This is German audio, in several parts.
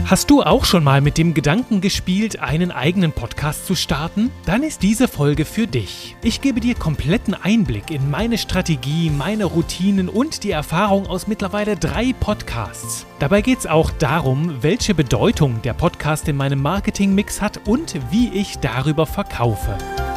Hast du auch schon mal mit dem Gedanken gespielt, einen eigenen Podcast zu starten? Dann ist diese Folge für dich. Ich gebe dir kompletten Einblick in meine Strategie, meine Routinen und die Erfahrung aus mittlerweile 3 Podcasts. Dabei geht es auch darum, welche Bedeutung der Podcast in meinem Marketingmix hat und wie ich darüber verkaufe.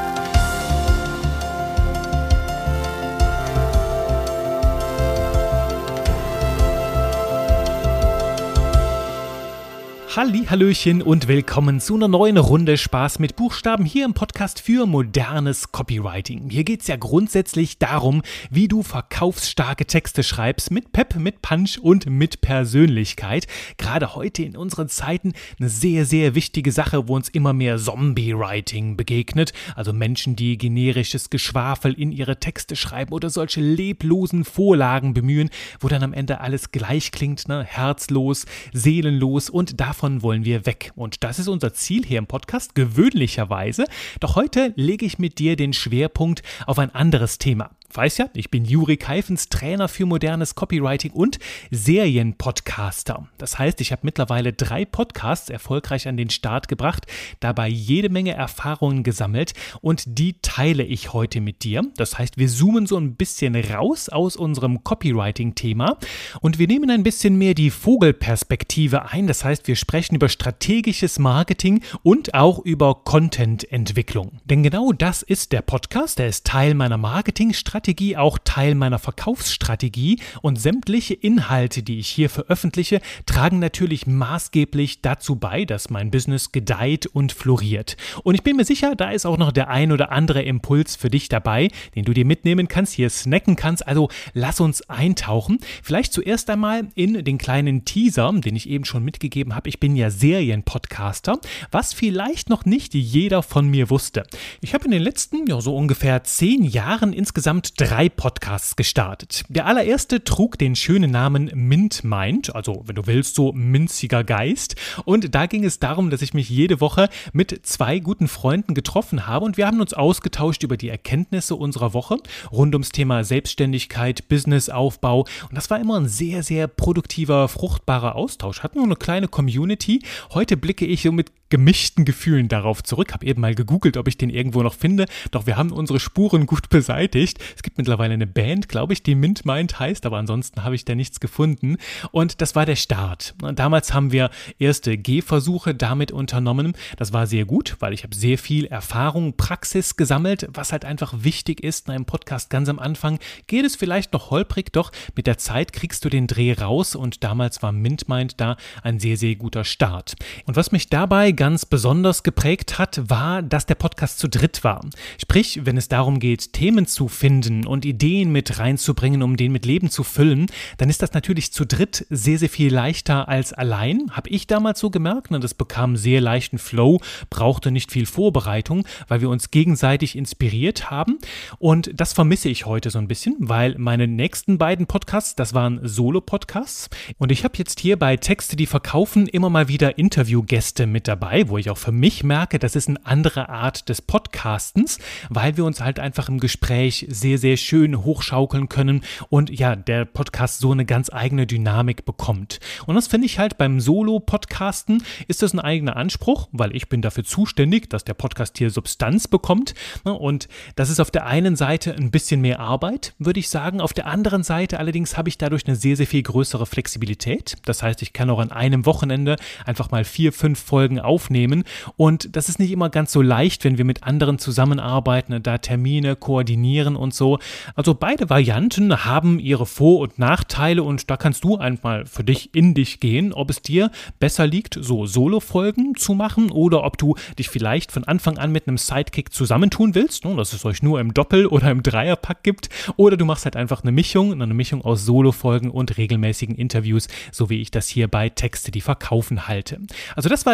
Hallöchen und willkommen zu einer neuen Runde Spaß mit Buchstaben hier im Podcast für modernes Copywriting. Hier geht es ja grundsätzlich darum, wie du verkaufsstarke Texte schreibst mit Pep, mit Punch und mit Persönlichkeit. Gerade heute in unseren Zeiten eine sehr, sehr wichtige Sache, wo uns immer mehr Zombie-Writing begegnet. Also Menschen, die generisches Geschwafel in ihre Texte schreiben oder solche leblosen Vorlagen bemühen, wo dann am Ende alles gleich klingt, herzlos, seelenlos, und davon wollen wir weg. Und das ist unser Ziel hier im Podcast, gewöhnlicherweise. Doch heute lege ich mit dir den Schwerpunkt auf ein anderes Thema. Weiß ja, ich bin Juri Keifens, Trainer für modernes Copywriting und Serienpodcaster. Das heißt, ich habe mittlerweile 3 Podcasts erfolgreich an den Start gebracht, dabei jede Menge Erfahrungen gesammelt und die teile ich heute mit dir. Das heißt, wir zoomen so ein bisschen raus aus unserem Copywriting-Thema und wir nehmen ein bisschen mehr die Vogelperspektive ein. Das heißt, wir sprechen über strategisches Marketing und auch über Content-Entwicklung. Denn genau das ist der Podcast, der ist Teil meiner Marketingstrategie, auch Teil meiner Verkaufsstrategie, und sämtliche Inhalte, die ich hier veröffentliche, tragen natürlich maßgeblich dazu bei, dass mein Business gedeiht und floriert. Und ich bin mir sicher, da ist auch noch der ein oder andere Impuls für dich dabei, den du dir mitnehmen kannst, hier snacken kannst. Also lass uns eintauchen. Vielleicht zuerst einmal in den kleinen Teaser, den ich eben schon mitgegeben habe. Ich bin ja Serienpodcaster, was vielleicht noch nicht jeder von mir wusste. Ich habe in den letzten, so ungefähr 10 Jahren insgesamt 3 Podcasts gestartet. Der allererste trug den schönen Namen Mint Mind, also wenn du willst, so minziger Geist. Und da ging es darum, dass ich mich jede Woche mit 2 guten Freunden getroffen habe und wir haben uns ausgetauscht über die Erkenntnisse unserer Woche rund ums Thema Selbstständigkeit, Businessaufbau, und das war immer ein sehr, sehr produktiver, fruchtbarer Austausch. Hatten nur eine kleine Community. Heute blicke ich so mit gemischten Gefühlen darauf zurück. Habe eben mal gegoogelt, ob ich den irgendwo noch finde. Doch wir haben unsere Spuren gut beseitigt. Es gibt mittlerweile eine Band, glaube ich, die Mint Mind heißt, aber ansonsten habe ich da nichts gefunden. Und das war der Start. Damals haben wir erste Gehversuche damit unternommen. Das war sehr gut, weil ich habe sehr viel Erfahrung, Praxis gesammelt, was halt einfach wichtig ist. In einem Podcast ganz am Anfang geht es vielleicht noch holprig, doch mit der Zeit kriegst du den Dreh raus, und damals war Mint Mind da ein sehr, sehr guter Start. Und was mich dabei ganz besonders geprägt hat, war, dass der Podcast zu dritt war. Sprich, wenn es darum geht, Themen zu finden und Ideen mit reinzubringen, um den mit Leben zu füllen, dann ist das natürlich zu dritt sehr, sehr viel leichter als allein. Habe ich damals so gemerkt, das bekam sehr leichten Flow, brauchte nicht viel Vorbereitung, weil wir uns gegenseitig inspiriert haben, und das vermisse ich heute so ein bisschen, weil meine nächsten beiden Podcasts, das waren Solo-Podcasts, und ich habe jetzt hier bei Texte, die verkaufen, immer mal wieder Interviewgäste mit dabei, wo ich auch für mich merke, das ist eine andere Art des Podcastens, weil wir uns halt einfach im Gespräch sehr, sehr schön hochschaukeln können und ja, der Podcast so eine ganz eigene Dynamik bekommt. Und das finde ich halt beim Solo-Podcasten ist das ein eigener Anspruch, weil ich bin dafür zuständig, dass der Podcast hier Substanz bekommt, und das ist auf der einen Seite ein bisschen mehr Arbeit, würde ich sagen. Auf der anderen Seite allerdings habe ich dadurch eine sehr, sehr viel größere Flexibilität. Das heißt, ich kann auch an einem Wochenende einfach mal 4, 5 Folgen aufnehmen, und das ist nicht immer ganz so leicht, wenn wir mit anderen zusammenarbeiten, da Termine koordinieren und so. Also beide Varianten haben ihre Vor- und Nachteile, und da kannst du einmal für dich in dich gehen, ob es dir besser liegt, so Solo-Folgen zu machen, oder ob du dich vielleicht von Anfang an mit einem Sidekick zusammentun willst, dass es euch nur im Doppel- oder im Dreierpack gibt, oder du machst halt einfach eine Mischung aus Solo-Folgen und regelmäßigen Interviews, so wie ich das hier bei Texte, die verkaufen halte. Also das war der erste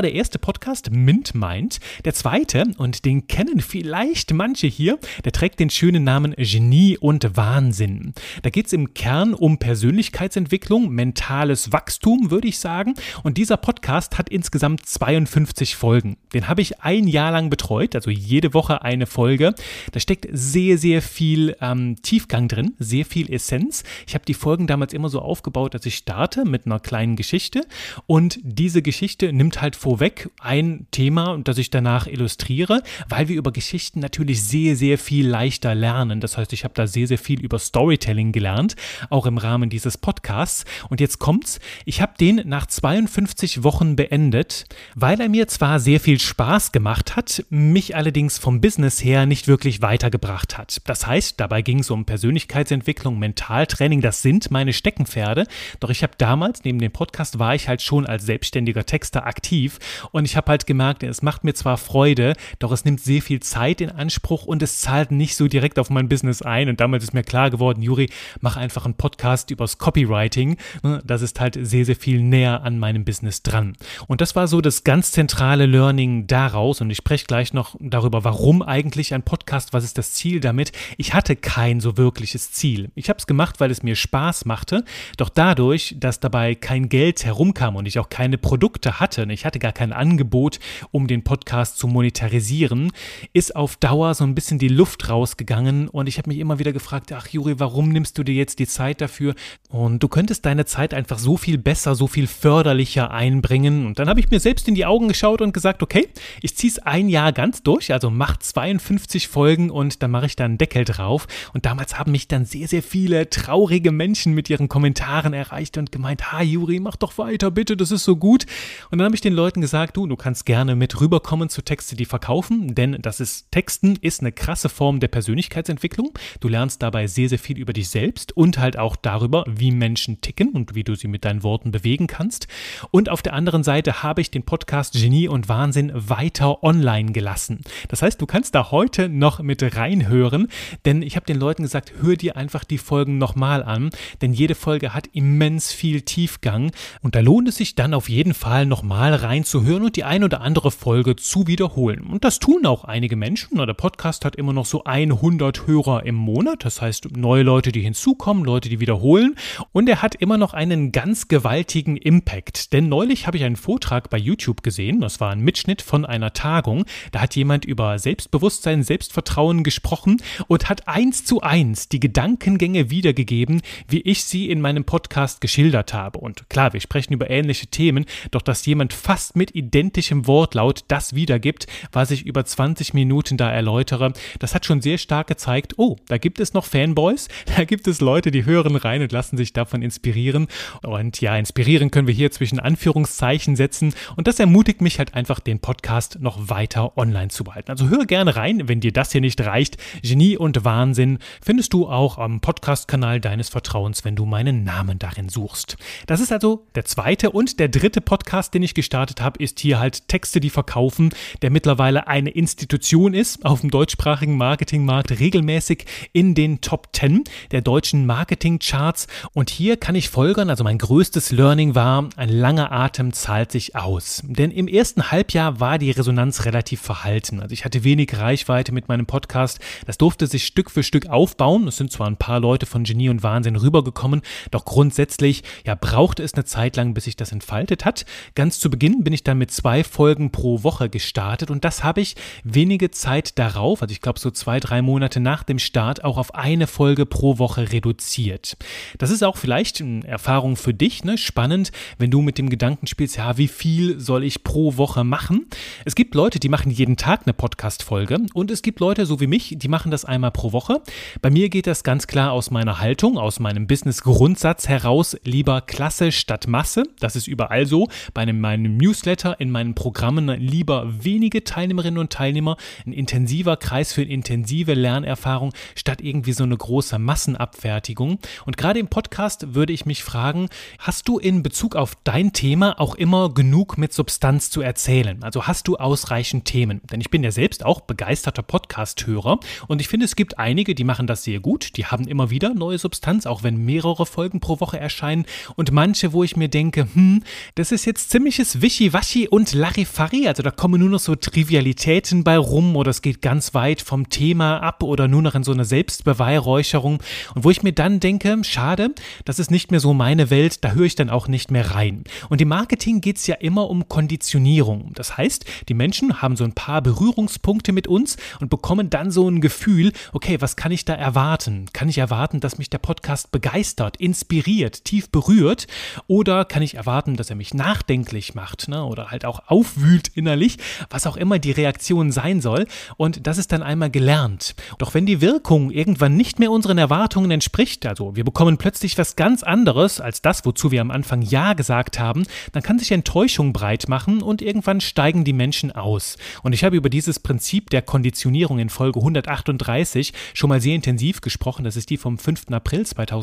Podcast MintMind. Der zweite, und den kennen vielleicht manche hier, der trägt den schönen Namen Genie und Wahnsinn. Da geht es im Kern um Persönlichkeitsentwicklung, mentales Wachstum, würde ich sagen. Und dieser Podcast hat insgesamt 52 Folgen. Den habe ich ein Jahr lang betreut, also jede Woche eine Folge. Da steckt sehr, sehr viel Tiefgang drin, sehr viel Essenz. Ich habe die Folgen damals immer so aufgebaut, dass ich starte mit einer kleinen Geschichte und diese Geschichte nimmt halt vorweg ein Thema, das ich danach illustriere, weil wir über Geschichten natürlich sehr, sehr viel leichter lernen. Das heißt, ich habe da sehr, sehr viel über Storytelling gelernt, auch im Rahmen dieses Podcasts. Und jetzt kommt's, ich habe den nach 52 Wochen beendet, weil er mir zwar sehr viel Spaß gemacht hat, mich allerdings vom Business her nicht wirklich weitergebracht hat. Das heißt, dabei ging es um Persönlichkeitsentwicklung, Mentaltraining, das sind meine Steckenpferde. Doch ich habe damals, neben dem Podcast, war ich halt schon als selbstständiger Texter aktiv und ich habe halt gemerkt, es macht mir zwar Freude, doch es nimmt sehr viel Zeit in Anspruch und es zahlt nicht so direkt auf mein Business ein. Und damals ist mir klar geworden, Juri, mach einfach einen Podcast übers Copywriting. Das ist halt sehr, sehr viel näher an meinem Business dran. Und das war so das ganz zentrale Learning daraus und ich spreche gleich noch darüber, warum eigentlich ein Podcast, was ist das Ziel damit? Ich hatte kein so wirkliches Ziel. Ich habe es gemacht, weil es mir Spaß machte, doch dadurch, dass dabei kein Geld herumkam und ich auch keine Produkte hatte, ich hatte gar kein Angebot, um den Podcast zu monetarisieren, ist auf Dauer so ein bisschen die Luft rausgegangen und ich habe mich immer wieder gefragt, ach Juri, warum nimmst du dir jetzt die Zeit dafür? Und du könntest deine Zeit einfach so viel besser, so viel förderlicher einbringen. Und dann habe ich mir selbst in die Augen geschaut und gesagt, okay, ich ziehe es ein Jahr ganz durch, also mach 52 Folgen und dann mache ich da einen Deckel drauf. Und damals haben mich dann sehr, sehr viele traurige Menschen mit ihren Kommentaren erreicht und gemeint, ha Juri, mach doch weiter bitte, das ist so gut. Und dann habe ich den Leuten gesagt, du kannst gerne mit rüberkommen zu Texte, die verkaufen, denn Texten ist eine krasse Form der Persönlichkeitsentwicklung. Du lernst dabei sehr, sehr viel über dich selbst und halt auch darüber, wie Menschen ticken und wie du sie mit deinen Worten bewegen kannst. Und auf der anderen Seite habe ich den Podcast Genie und Wahnsinn weiter online gelassen. Das heißt, du kannst da heute noch mit reinhören, denn ich habe den Leuten gesagt, hör dir einfach die Folgen nochmal an, denn jede Folge hat immens viel Tiefgang und da lohnt es sich dann auf jeden Fall nochmal reinzuhören und die ein oder andere Folge zu wiederholen. Und das tun auch einige Menschen. Der Podcast hat immer noch so 100 Hörer im Monat, das heißt neue Leute, die hinzukommen, Leute, die wiederholen und er hat immer noch einen ganz gewaltigen Impact, denn neulich habe ich einen Vortrag bei YouTube gesehen, das war ein Mitschnitt von einer Tagung, da hat jemand über Selbstbewusstsein, Selbstvertrauen gesprochen und hat 1:1 die Gedankengänge wiedergegeben, wie ich sie in meinem Podcast geschildert habe. Und klar, wir sprechen über ähnliche Themen, doch dass jemand fast mit identischem Wortlaut das wiedergibt, was ich über 20 Minuten da erläutere, das hat schon sehr stark gezeigt, da gibt es noch Fanboys, da gibt es Leute, die hören rein und lassen sich davon inspirieren. Und ja, inspirieren können wir hier zwischen Anführungszeichen setzen und das ermutigt mich halt einfach, den Podcast noch weiter online zu behalten. Also hör gerne rein, wenn dir das hier nicht reicht. Genie und Wahnsinn findest du auch am Podcast-Kanal deines Vertrauens, wenn du meinen Namen darin suchst. Das ist also der zweite und der dritte Podcast, den ich gestartet habe, ist hier halt Texte, die verkaufen, der mittlerweile eine Institution ist auf dem deutschsprachigen Marketingmarkt, regelmäßig in den Top 10 der deutschen Marketingcharts. Und hier kann ich folgern, also mein größtes Learning war, ein langer Atem zahlt sich aus. Denn im ersten Halbjahr war die Resonanz relativ verhalten. Also ich hatte wenig Reichweite mit meinem Podcast. Das durfte sich Stück für Stück aufbauen. Es sind zwar ein paar Leute von Genie und Wahnsinn rübergekommen, doch grundsätzlich brauchte es eine Zeit lang, bis sich das entfaltet hat. Ganz zu Beginn bin ich dann mit 2 Folgen pro Woche gestartet und das habe ich wenige Zeit darauf, also ich glaube so 2-3 Monate nach dem Start, auch auf eine Folge pro Woche reduziert. Das ist auch vielleicht eine Erfahrung für dich, spannend, wenn du mit dem Gedanken spielst, wie viel soll ich pro Woche machen? Es gibt Leute, die machen jeden Tag eine Podcast-Folge und es gibt Leute, so wie mich, die machen das einmal pro Woche. Bei mir geht das ganz klar aus meiner Haltung, aus meinem Business-Grundsatz heraus, lieber Klasse statt Masse. Das ist überall so. Bei meinem Newsletter, in meinen Programmen lieber wenige Teilnehmerinnen und Teilnehmer, ein intensiver Kreis für eine intensive Lernerfahrung, statt irgendwie so eine große Massenabfertigung. Und gerade im Podcast würde ich mich fragen, hast du in Bezug auf dein Thema auch immer genug mit Substanz zu erzählen? Also hast du ausreichend Themen? Denn ich bin ja selbst auch begeisterter Podcast-Hörer und ich finde, es gibt einige, die machen das sehr gut. Die haben immer wieder neue Substanz, auch wenn mehrere Folgen pro Woche erscheinen und manche, wo ich mir denke, das ist jetzt ziemliches Wischiwaschi und Larifari, also da kommen nur noch so Trivialitäten bei rum oder es geht ganz weit vom Thema ab oder nur noch in so eine Selbstbeweihräucherung und wo ich mir dann denke, schade, das ist nicht mehr so meine Welt, da höre ich dann auch nicht mehr rein. Und im Marketing geht es ja immer um Konditionierung. Das heißt, die Menschen haben so ein paar Berührungspunkte mit uns und bekommen dann so ein Gefühl, okay, was kann ich da erwarten? Kann ich erwarten, dass mich der Podcast begeistert, inspiriert, tief berührt? Oder kann ich erwarten, dass er mich nachdenklich macht, ne? Oder halt auch aufwühlt innerlich, was auch immer die Reaktion sein soll? Und das ist dann einmal gelernt. Doch wenn die Wirkung irgendwann nicht mehr unseren Erwartungen entspricht, also wir bekommen plötzlich was ganz anderes als das, wozu wir am Anfang Ja gesagt haben, dann kann sich Enttäuschung breit machen und irgendwann steigen die Menschen aus. Und ich habe über dieses Prinzip der Konditionierung in Folge 138 schon mal sehr intensiv gesprochen. Das ist die vom 5. April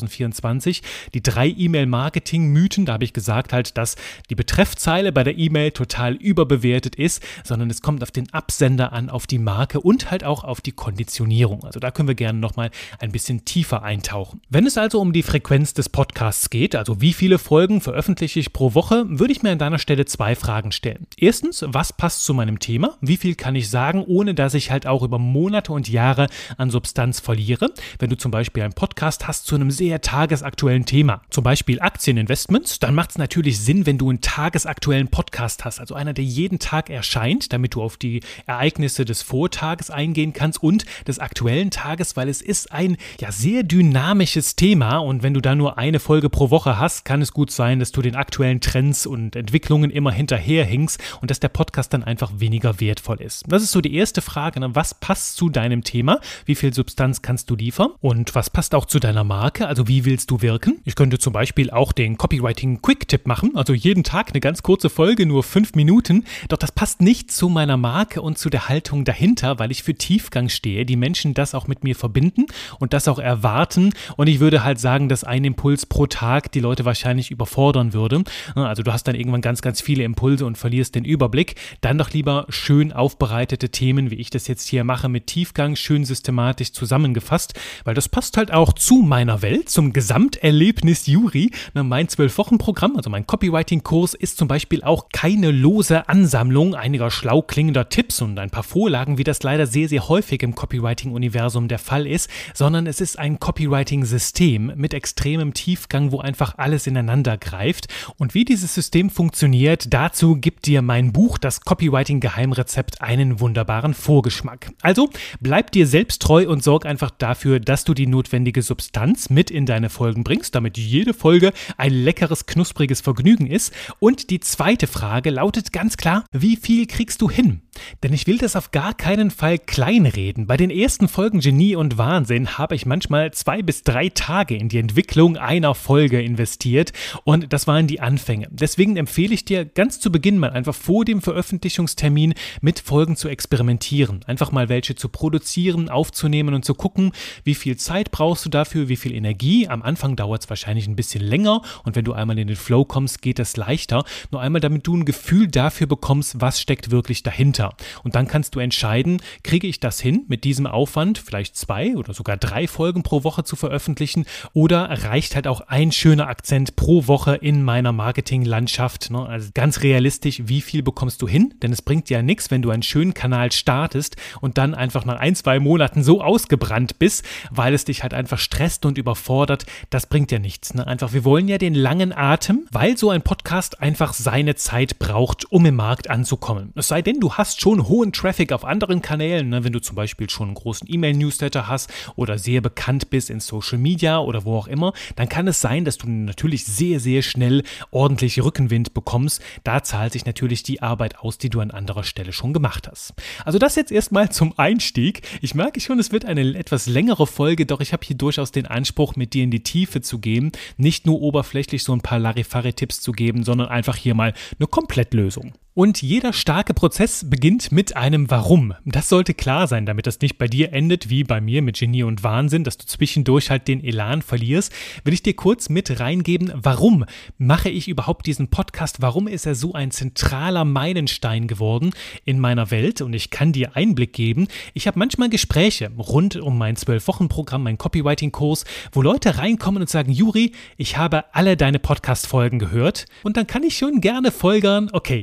2024. Die 3 E-Mail-Marketing-Mythen. Da habe ich gesagt halt, dass die Betreffzeile bei der E-Mail total überbewertet ist, sondern es kommt auf den Absender an, auf die Marke und halt auch auf die Konditionierung. Also da können wir gerne nochmal ein bisschen tiefer eintauchen. Wenn es also um die Frequenz des Podcasts geht, also wie viele Folgen veröffentliche ich pro Woche, würde ich mir an deiner Stelle 2 Fragen stellen. Erstens, was passt zu meinem Thema? Wie viel kann ich sagen, ohne dass ich halt auch über Monate und Jahre an Substanz verliere? Wenn du zum Beispiel einen Podcast hast zu einem sehr tagesaktuellen Thema, zum Beispiel Aktieninvestments, dann macht es natürlich Sinn, wenn du einen tagesaktuellen Podcast hast, also einer, der jeden Tag erscheint, damit du auf die Ereignisse des Vortages eingehen kannst und des aktuellen Tages, weil es ist ein sehr dynamisches Thema und wenn du da nur eine Folge pro Woche hast, kann es gut sein, dass du den aktuellen Trends und Entwicklungen immer hinterherhinkst und dass der Podcast dann einfach weniger wertvoll ist. Das ist so die erste Frage, ne? Was passt zu deinem Thema? Wie viel Substanz kannst du liefern? Und was passt auch zu deiner Marke? Also wie willst du wirken? Ich könnte zum Beispiel auch den Copywriting-Quick-Tipp machen, also jeden Tag eine ganz kurze Folge, nur 5 Minuten, doch das passt nicht zu meiner Marke und zu der Haltung dahinter, weil ich für Tiefgang stehe, die Menschen das auch mit mir verbinden und das auch erwarten und ich würde halt sagen, dass ein Impuls pro Tag die Leute wahrscheinlich überfordern würde. Also du hast dann irgendwann ganz, ganz viele Impulse und verlierst den Überblick. Dann doch lieber schön aufbereitete Themen, wie ich das jetzt hier mache, mit Tiefgang, schön systematisch zusammengefasst, weil das passt halt auch zu meiner Welt, zum Gesamterlebnis Juri. Mein 12-Wochen-Programm, also mein Copywriting-Kurs, ist zum Beispiel auch keine lose Ansammlung einiger schlau klingender Tipps und ein paar Vorlagen, wie das leider sehr, sehr häufig im Copywriting-Universum der Fall ist, sondern es ist ein Copywriting-System mit extremem Tiefgang, wo einfach alles ineinander greift. Und wie dieses System funktioniert, dazu gibt dir mein Buch, das Copywriting-Geheimrezept, einen wunderbaren Vorgeschmack. Also bleib dir selbst treu und sorg einfach dafür, dass du die notwendige Substanz mit in deine Folgen bringst, damit jede Folge ein leckeres, knuspriges Vergnügen ist. Und die zweite Frage lautet ganz klar, wie viel kriegst du hin? Denn ich will das auf gar keinen Fall kleinreden. Bei den ersten Folgen Genie und Wahnsinn habe ich manchmal 2 bis 3 Tage in die Entwicklung einer Folge investiert und das waren die Anfänge. Deswegen empfehle ich dir ganz zu Beginn mal einfach vor dem Veröffentlichungstermin mit Folgen zu experimentieren. Einfach mal welche zu produzieren, aufzunehmen und zu gucken, wie viel Zeit brauchst du dafür, wie viel Energie. Am Anfang dauert es wahrscheinlich ein bisschen länger und wenn du einmal in den Flow kommst, geht das leichter. Nur einmal, damit du ein Gefühl dafür bekommst, was steckt wirklich dahinter. Und dann kannst du entscheiden, kriege ich das hin, mit diesem Aufwand vielleicht 2 oder sogar 3 Folgen pro Woche zu veröffentlichen oder reicht halt auch ein schöner Akzent pro Woche in meiner Marketinglandschaft. Ne? Also ganz realistisch, wie viel bekommst du hin? Denn es bringt dir ja nichts, wenn du einen schönen Kanal startest und dann einfach nach 1-2 Monaten so ausgebrannt bist, weil es dich halt einfach stresst und überfordert. Das bringt ja nichts. Ne? Einfach, wir wollen ja den langen Atem, weil so ein Podcast einfach seine Zeit braucht, um im Markt anzukommen. Es sei denn, du hast schon hohen Traffic auf anderen Kanälen, ne? Wenn du zum Beispiel schon einen großen E-Mail-Newsletter hast oder sehr bekannt bist in Social Media oder wo auch immer, dann kann es sein, dass du natürlich sehr, sehr schnell ordentlich Rückenwind bekommst. Da zahlt sich natürlich die Arbeit aus, die du an anderer Stelle schon gemacht hast. Also das jetzt erstmal zum Einstieg. Ich merke schon, es wird eine etwas längere Folge, doch ich habe hier durchaus den Anspruch, mit dir in die Tiefe zu gehen, nicht nur oberflächlich so ein paar Larifari-Tipps zu geben, sondern einfach hier mal eine Komplettlösung. Und jeder starke Prozess beginnt mit einem Warum. Das sollte klar sein, damit das nicht bei dir endet wie bei mir mit Genie und Wahnsinn, dass du zwischendurch halt den Elan verlierst. Will ich dir kurz mit reingeben, warum mache ich überhaupt diesen Podcast? Warum ist er so ein zentraler Meilenstein geworden in meiner Welt? Und ich kann dir Einblick geben. Ich habe manchmal Gespräche rund um mein 12-Wochen-Programm, mein Copywriting-Kurs, wo Leute reinkommen und sagen, Juri, ich habe alle deine Podcast-Folgen gehört. Und dann kann ich schon gerne folgern, okay, gekauft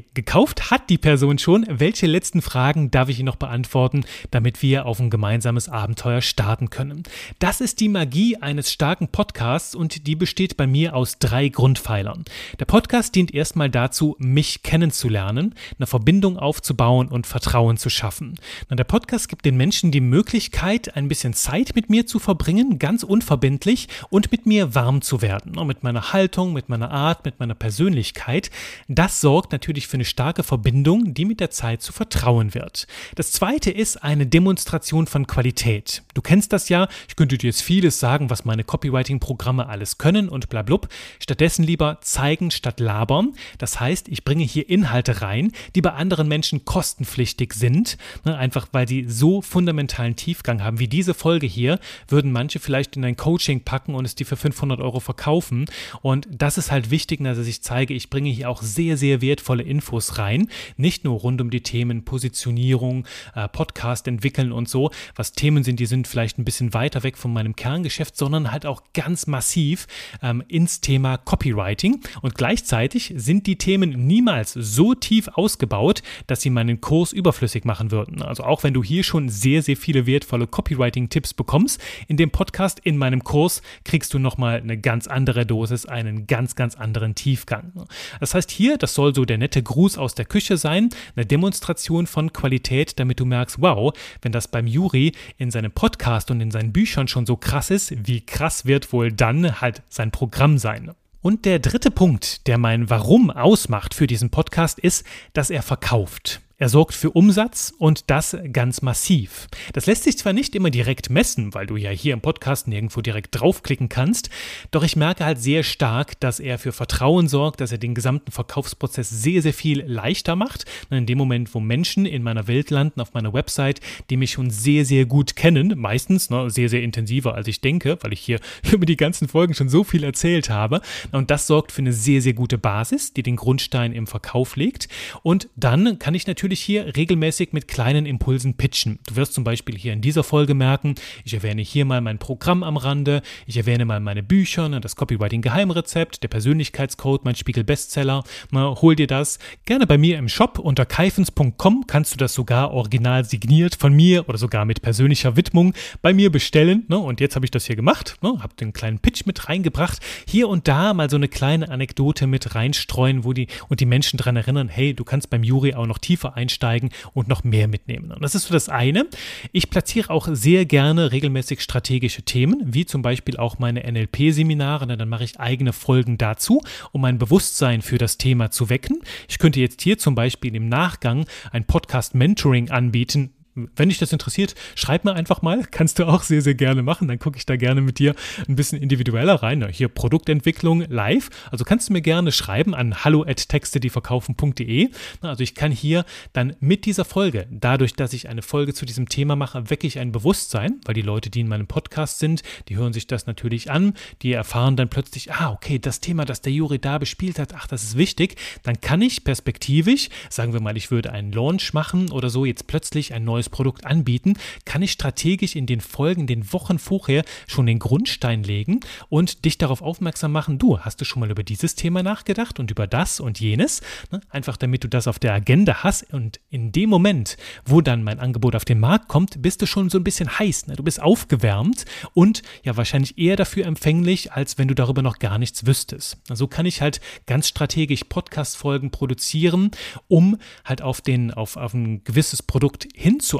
gekauft? Hat die Person schon? Welche letzten Fragen darf ich Ihnen noch beantworten, damit wir auf ein gemeinsames Abenteuer starten können? Das ist die Magie eines starken Podcasts und die besteht bei mir aus 3 Grundpfeilern. Der Podcast dient erstmal dazu, mich kennenzulernen, eine Verbindung aufzubauen und Vertrauen zu schaffen. Der Podcast gibt den Menschen die Möglichkeit, ein bisschen Zeit mit mir zu verbringen, ganz unverbindlich und mit mir warm zu werden. Mit meiner Haltung, mit meiner Art, mit meiner Persönlichkeit. Das sorgt natürlich für eine starke Verbindung, die mit der Zeit zu vertrauen wird. Das zweite ist eine Demonstration von Qualität. Du kennst das ja, ich könnte dir jetzt vieles sagen, was meine Copywriting-Programme alles können und blablub. Stattdessen lieber zeigen statt labern. Das heißt, ich bringe hier Inhalte rein, die bei anderen Menschen kostenpflichtig sind. Einfach weil sie so fundamentalen Tiefgang haben wie diese Folge hier, würden manche vielleicht in ein Coaching packen und es die für 500 € verkaufen. Und das ist halt wichtig, dass ich zeige, ich bringe hier auch sehr, sehr wertvolle Infos rein. Nicht nur rund um die Themen Positionierung, Podcast entwickeln und so, was Themen sind, die sind vielleicht ein bisschen weiter weg von meinem Kerngeschäft, sondern halt auch ganz massiv ins Thema Copywriting. Und gleichzeitig sind die Themen niemals so tief ausgebaut, dass sie meinen Kurs überflüssig machen würden. Also auch wenn du hier schon sehr, sehr viele wertvolle Copywriting-Tipps bekommst, in dem Podcast, in meinem Kurs, kriegst du nochmal eine ganz andere Dosis, einen ganz, ganz anderen Tiefgang. Das heißt hier, das soll so der nette Gruß aus der Küche sein, eine Demonstration von Qualität, damit du merkst, wow, wenn das beim Juri in seinem Podcast und in seinen Büchern schon so krass ist, wie krass wird wohl dann halt sein Programm sein. Und der dritte Punkt, der mein Warum ausmacht für diesen Podcast, ist, dass er verkauft. Er sorgt für Umsatz und das ganz massiv. Das lässt sich zwar nicht immer direkt messen, weil du ja hier im Podcast nirgendwo direkt draufklicken kannst, doch ich merke halt sehr stark, dass er für Vertrauen sorgt, dass er den gesamten Verkaufsprozess sehr, sehr viel leichter macht. In dem Moment, wo Menschen in meiner Welt landen, auf meiner Website, die mich schon sehr, sehr gut kennen, meistens sehr, sehr intensiver als ich denke, weil ich hier über die ganzen Folgen schon so viel erzählt habe. Und das sorgt für eine sehr, sehr gute Basis, die den Grundstein im Verkauf legt. Und dann kann ich natürlich hier regelmäßig mit kleinen Impulsen pitchen. Du wirst zum Beispiel hier in dieser Folge merken, ich erwähne hier mal mein Programm am Rande, ich erwähne mal meine Bücher, das Copywriting-Geheimrezept, der Persönlichkeitscode, mein Spiegel-Bestseller. Hol dir das gerne bei mir im Shop unter kaifens.com, kannst du das sogar original signiert von mir oder sogar mit persönlicher Widmung bei mir bestellen. Und jetzt habe ich das hier gemacht, habe den kleinen Pitch mit reingebracht, hier und da mal so eine kleine Anekdote mit reinstreuen, wo die Menschen daran erinnern, hey, du kannst beim Juri auch noch tiefer einsteigen und noch mehr mitnehmen. Und das ist so das eine. Ich platziere auch sehr gerne regelmäßig strategische Themen, wie zum Beispiel auch meine NLP-Seminare. Dann mache ich eigene Folgen dazu, um ein Bewusstsein für das Thema zu wecken. Ich könnte jetzt hier zum Beispiel im Nachgang ein Podcast-Mentoring anbieten. Wenn dich das interessiert, schreib mir einfach mal, kannst du auch sehr, sehr gerne machen, dann gucke ich da gerne mit dir ein bisschen individueller rein. Hier Produktentwicklung live, also kannst du mir gerne schreiben an hallo@textedieverkaufen.de. Also ich kann hier dann mit dieser Folge, dadurch, dass ich eine Folge zu diesem Thema mache, wecke ich ein Bewusstsein, weil die Leute, die in meinem Podcast sind, die hören sich das natürlich an, die erfahren dann plötzlich, okay, das Thema, das der Juri da bespielt hat, das ist wichtig, dann kann ich perspektivisch, sagen wir mal, ich würde einen Launch machen oder so, jetzt plötzlich ein neues Produkt anbieten, kann ich strategisch in den Folgen, den Wochen vorher schon den Grundstein legen und dich darauf aufmerksam machen, hast du schon mal über dieses Thema nachgedacht und über das und jenes, einfach damit du das auf der Agenda hast und in dem Moment, wo dann mein Angebot auf den Markt kommt, bist du schon so ein bisschen heiß, du bist aufgewärmt und ja wahrscheinlich eher dafür empfänglich, als wenn du darüber noch gar nichts wüsstest. So kann ich halt ganz strategisch Podcast-Folgen produzieren, um halt auf ein gewisses Produkt hinzuarbeiten.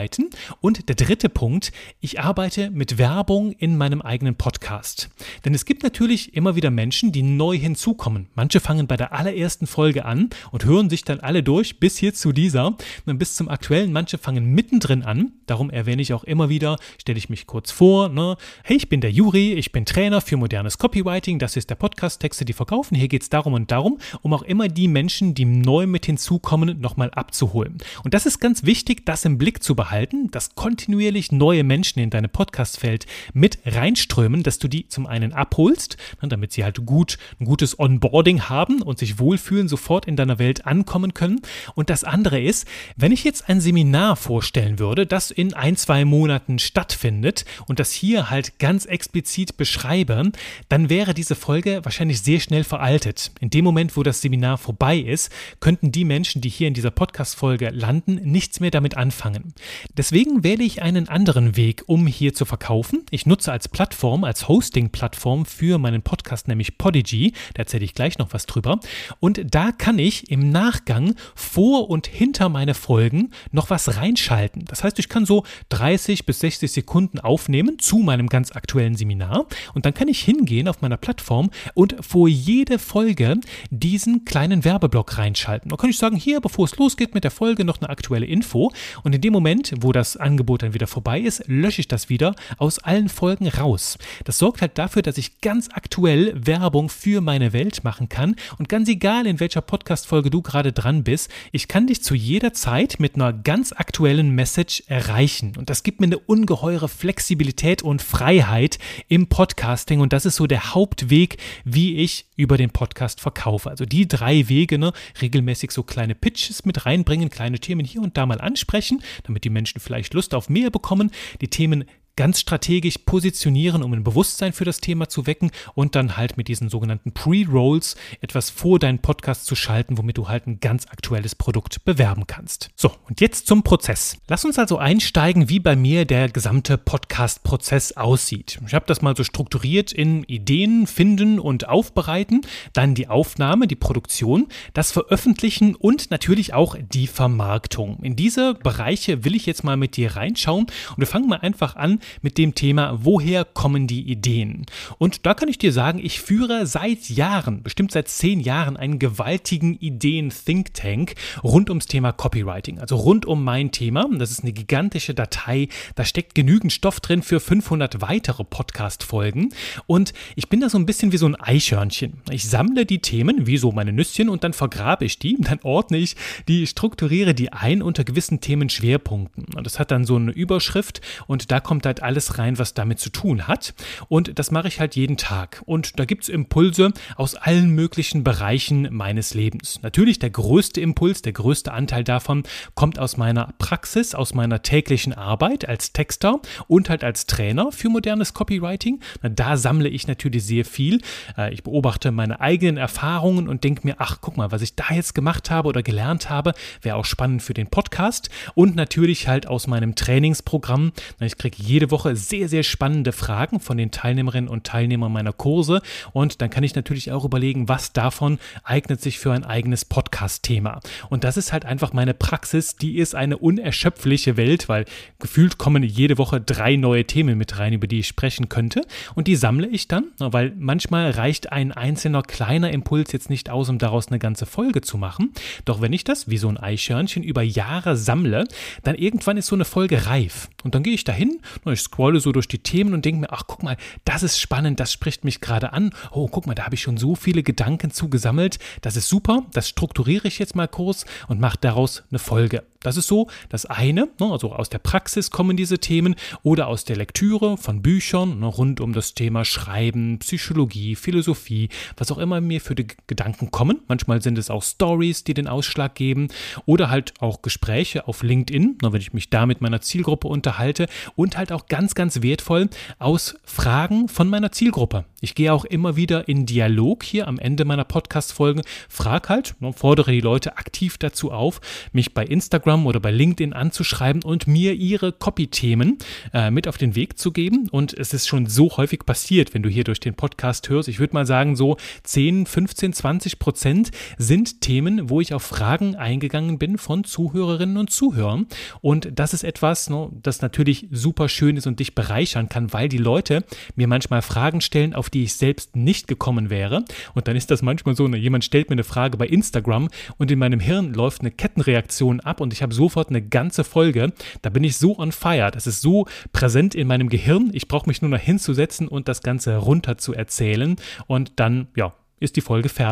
Und der dritte Punkt, ich arbeite mit Werbung in meinem eigenen Podcast. Denn es gibt natürlich immer wieder Menschen, die neu hinzukommen. Manche fangen bei der allerersten Folge an und hören sich dann alle durch bis hier zu dieser, bis zum aktuellen. Manche fangen mittendrin an. Darum erwähne ich auch immer wieder, stelle ich mich kurz vor. Hey, ich bin der Juri, ich bin Trainer für modernes Copywriting. Das ist der Podcast Texte, die verkaufen. Hier geht es darum und darum, um auch immer die Menschen, die neu mit hinzukommen, nochmal abzuholen. Und das ist ganz wichtig, das im Blick Blick zu behalten, dass kontinuierlich neue Menschen in deine Podcast-Feld mit reinströmen, dass du die zum einen abholst, damit sie halt ein gutes Onboarding haben und sich wohlfühlen, sofort in deiner Welt ankommen können. Und das andere ist, wenn ich jetzt ein Seminar vorstellen würde, das in 1-2 Monaten stattfindet und das hier halt ganz explizit beschreibe, dann wäre diese Folge wahrscheinlich sehr schnell veraltet. In dem Moment, wo das Seminar vorbei ist, könnten die Menschen, die hier in dieser Podcast-Folge landen, nichts mehr damit anfangen. Deswegen wähle ich einen anderen Weg, um hier zu verkaufen. Ich nutze als Plattform, als Hosting-Plattform für meinen Podcast, nämlich Podigy, da erzähle ich gleich noch was drüber. Und da kann ich im Nachgang vor und hinter meine Folgen noch was reinschalten. Das heißt, ich kann so 30 bis 60 Sekunden aufnehmen zu meinem ganz aktuellen Seminar und dann kann ich hingehen auf meiner Plattform und vor jede Folge diesen kleinen Werbeblock reinschalten. Da kann ich sagen, hier, bevor es losgeht mit der Folge, noch eine aktuelle Info und in dem Moment, wo das Angebot dann wieder vorbei ist, lösche ich das wieder aus allen Folgen raus. Das sorgt halt dafür, dass ich ganz aktuell Werbung für meine Welt machen kann und ganz egal, in welcher Podcast-Folge du gerade dran bist, ich kann dich zu jeder Zeit mit einer ganz aktuellen Message erreichen und das gibt mir eine ungeheure Flexibilität und Freiheit im Podcasting und das ist so der Hauptweg, wie ich über den Podcast verkaufe. Also die 3 Wege, regelmäßig so kleine Pitches mit reinbringen, kleine Themen hier und da mal ansprechen, damit die Menschen vielleicht Lust auf mehr bekommen, die Themen ganz strategisch positionieren, um ein Bewusstsein für das Thema zu wecken und dann halt mit diesen sogenannten Pre-Rolls etwas vor deinen Podcast zu schalten, womit du halt ein ganz aktuelles Produkt bewerben kannst. So, und jetzt zum Prozess. Lass uns also einsteigen, wie bei mir der gesamte Podcast-Prozess aussieht. Ich habe das mal so strukturiert in Ideen finden und aufbereiten, dann die Aufnahme, die Produktion, das Veröffentlichen und natürlich auch die Vermarktung. In diese Bereiche will ich jetzt mal mit dir reinschauen und wir fangen mal einfach an mit dem Thema, woher kommen die Ideen? Und da kann ich dir sagen, ich führe seit Jahren, bestimmt seit 10 Jahren, einen gewaltigen Ideen-Think-Tank rund ums Thema Copywriting, also rund um mein Thema. Das ist eine gigantische Datei, da steckt genügend Stoff drin für 500 weitere Podcast-Folgen und ich bin da so ein bisschen wie so ein Eichhörnchen. Ich sammle die Themen, wie so meine Nüsschen, und dann vergrabe ich die, dann ordne ich die, strukturiere die ein unter gewissen Themenschwerpunkten. Und das hat dann so eine Überschrift und da kommt halt alles rein, was damit zu tun hat. Und das mache ich halt jeden Tag. Und da gibt es Impulse aus allen möglichen Bereichen meines Lebens. Natürlich der größte Impuls, der größte Anteil davon kommt aus meiner Praxis, aus meiner täglichen Arbeit als Texter und halt als Trainer für modernes Copywriting. Da sammle ich natürlich sehr viel. Ich beobachte meine eigenen Erfahrungen und denke mir, ach, guck mal, was ich da jetzt gemacht habe oder gelernt habe, wäre auch spannend für den Podcast. Und natürlich halt aus meinem Trainingsprogramm. Ich kriege jede Woche sehr, sehr spannende Fragen von den Teilnehmerinnen und Teilnehmern meiner Kurse und dann kann ich natürlich auch überlegen, was davon eignet sich für ein eigenes Podcast-Thema. Und das ist halt einfach meine Praxis, die ist eine unerschöpfliche Welt, weil gefühlt kommen jede Woche 3 neue Themen mit rein, über die ich sprechen könnte und die sammle ich dann, weil manchmal reicht ein einzelner kleiner Impuls jetzt nicht aus, um daraus eine ganze Folge zu machen. Doch wenn ich das, wie so ein Eichhörnchen, über Jahre sammle, dann irgendwann ist so eine Folge reif und dann gehe ich dahin, ich scrolle so durch die Themen und denke mir, ach guck mal, das ist spannend, das spricht mich gerade an. Oh, guck mal, da habe ich schon so viele Gedanken zugesammelt. Das ist super, das strukturiere ich jetzt mal kurz und mache daraus eine Folge. Das ist so das eine, also aus der Praxis kommen diese Themen oder aus der Lektüre von Büchern rund um das Thema Schreiben, Psychologie, Philosophie, was auch immer mir für die Gedanken kommen. Manchmal sind es auch Stories, die den Ausschlag geben oder halt auch Gespräche auf LinkedIn, wenn ich mich da mit meiner Zielgruppe unterhalte und halt auch ganz, ganz wertvoll aus Fragen von meiner Zielgruppe. Ich gehe auch immer wieder in Dialog hier am Ende meiner Podcast-Folgen, frage halt, fordere die Leute aktiv dazu auf, mich bei Instagram oder bei LinkedIn anzuschreiben und mir ihre Copy-Themen mit auf den Weg zu geben. Und es ist schon so häufig passiert, wenn du hier durch den Podcast hörst. Ich würde mal sagen, so 10, 15, 20% sind Themen, wo ich auf Fragen eingegangen bin von Zuhörerinnen und Zuhörern. Und das ist etwas, das natürlich super schön ist und dich bereichern kann, weil die Leute mir manchmal Fragen stellen, auf die ich selbst nicht gekommen wäre. Und dann ist das manchmal so, jemand stellt mir eine Frage bei Instagram und in meinem Hirn läuft eine Kettenreaktion ab und ich habe sofort eine ganze Folge. Da bin ich so on fire. Das ist so präsent in meinem Gehirn. Ich brauche mich nur noch hinzusetzen und das Ganze runter zu erzählen und dann, ist die Folge fertig.